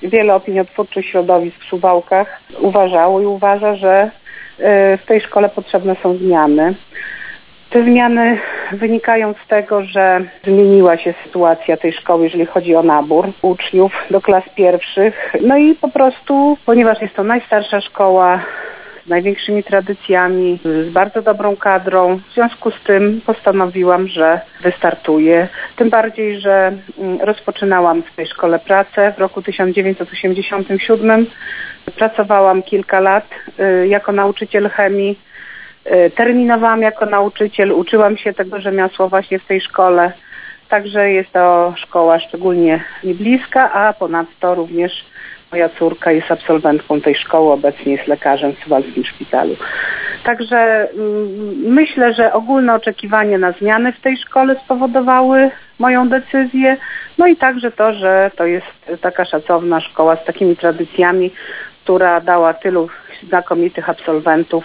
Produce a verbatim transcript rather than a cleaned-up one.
Wiele opiniotwórczych środowisk w Suwałkach uważało i uważa, że w tej szkole potrzebne są zmiany. Te zmiany wynikają z tego, że zmieniła się sytuacja tej szkoły, jeżeli chodzi o nabór uczniów do klas pierwszych. No i po prostu, ponieważ jest to najstarsza szkoła z największymi tradycjami, z bardzo dobrą kadrą, w związku z tym postanowiłam, że wystartuję. Tym bardziej, że rozpoczynałam w tej szkole pracę w roku tysiąc dziewięćset osiemdziesiątym siódmym. Pracowałam kilka lat jako nauczyciel chemii. Terminowałam jako nauczyciel, uczyłam się tego rzemiosła właśnie w tej szkole. Także jest to szkoła szczególnie mi bliska, a ponadto również moja córka jest absolwentką tej szkoły, obecnie jest lekarzem w Suwalskim Szpitalu. Także mm, myślę, że ogólne oczekiwania na zmiany w tej szkole spowodowały moją decyzję. No i także to, że to jest taka szacowna szkoła z takimi tradycjami, która dała tylu znakomitych absolwentów